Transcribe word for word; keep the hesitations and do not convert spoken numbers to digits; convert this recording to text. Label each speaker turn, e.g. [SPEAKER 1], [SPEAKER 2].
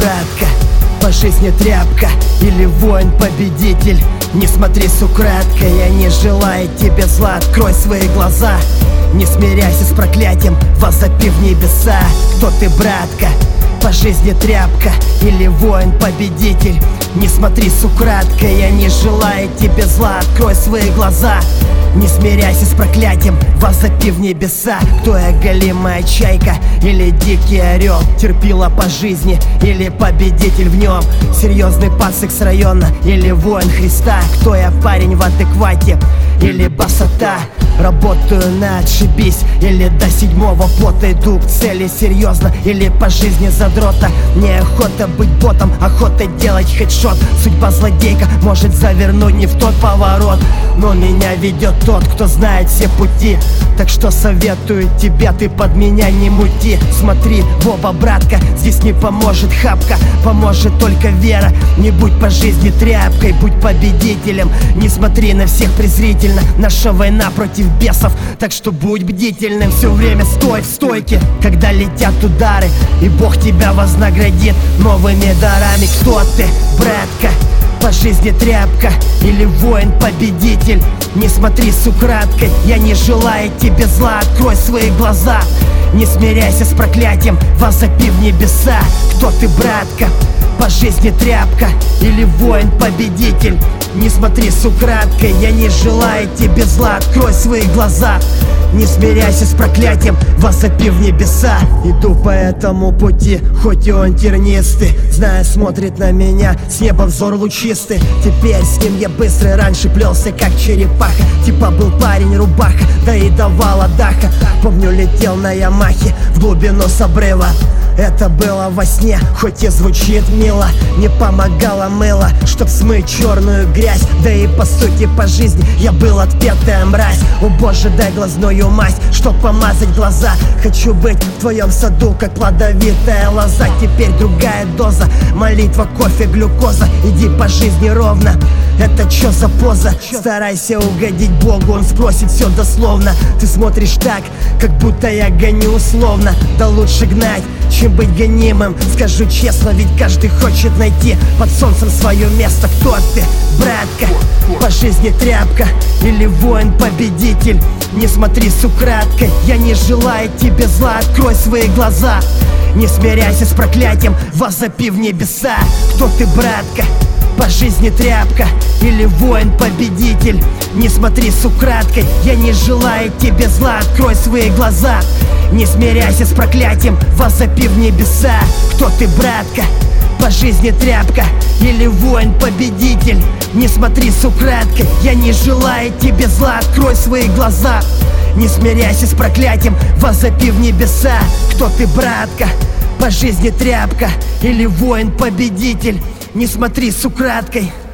[SPEAKER 1] братка, по жизни тряпка или воин-победитель? Не смотри с украдкой, я не желаю тебе зла. Открой свои глаза, не смиряйся с проклятием, возопи в небеса. Кто ты, братка, по жизни тряпка или воин-победитель? Не смотри с украдкой, я не желаю тебе зла. Открой свои глаза, не смиряйся с проклятием, возопи в небеса. Кто я, голимая чайка или дикий орел? Терпила по жизни или победитель в нем? Серьезный пацик с района или воин Христа? Кто я, парень в адеквате или басота? Работаю на отшибись или до седьмого пота? Иду к цели серьезно или по жизни задрота? Неохота быть ботом, охота делать хедшот. Судьба злодейка может завернуть не в тот поворот, но меня ведет тот, кто знает все пути. Так что советую тебя, ты под меня не мути. Смотри в оба, братка, здесь не поможет хапка, поможет только вера. Не будь по жизни тряпкой, будь победителем. Не смотри на всех презрительно, наша война против бесов, так что будь бдительным. Все время стой в стойке, когда летят удары, и Бог тебя вознаградит новыми дарами. Кто ты, братка, по жизни тряпка или воин-победитель? Не смотри с украдкой, я не желаю тебе зла. Открой свои глаза, не смиряйся с проклятием, возопи в небеса. Кто ты, братка, по жизни тряпка или воин-победитель? Не смотри с украдкой, я не желаю тебе зла. Открой свои глаза, не смиряйся с проклятием, возопи в небеса. Иду по этому пути, хоть и он тернистый, зная, смотрит на меня с неба взор лучистый. Теперь с ним я быстрый, раньше плелся как черепаха. Типа был парень рубаха, да и давала даха. Помню, летел на Ямахе в глубину с обрыва. Это было во сне, хоть и звучит мило. Не помогало мыло, чтоб смыть черную грязь. Да и по сути по жизни я был отпетая мразь. О боже, дай глазную мазь, чтоб помазать глаза. Хочу быть в твоем саду, как плодовитая лоза. Теперь другая доза, молитва, кофе, глюкоза. Иди по жизни ровно, это чё за поза? Старайся угодить Богу, он спросит все дословно. Ты смотришь так, как будто я гоню условно. Да лучше гнать, чем быть гонимым. Скажу честно, ведь каждый хочет найти под солнцем свое место. Кто ты, братка, по жизни тряпка или воин-победитель? Не смотри с украдкой, я не желаю тебе зла. Открой свои глаза, не смиряйся с проклятием, возопи в небеса. Кто ты, братка, по жизни тряпка или воин-победитель? Не смотри с украдкой, я не желаю тебе зла. Открой свои глаза, не смиряйся с проклятием, возопи в небеса. Кто ты, братка, по жизни тряпка или воин-победитель? Не смотри с украдкой, я не желаю тебе зла. Открой свои глаза, не смиряйся с проклятием, возопи в небеса. Кто ты, братка, по жизни тряпка или воин-победитель? Не смотри с украдкой.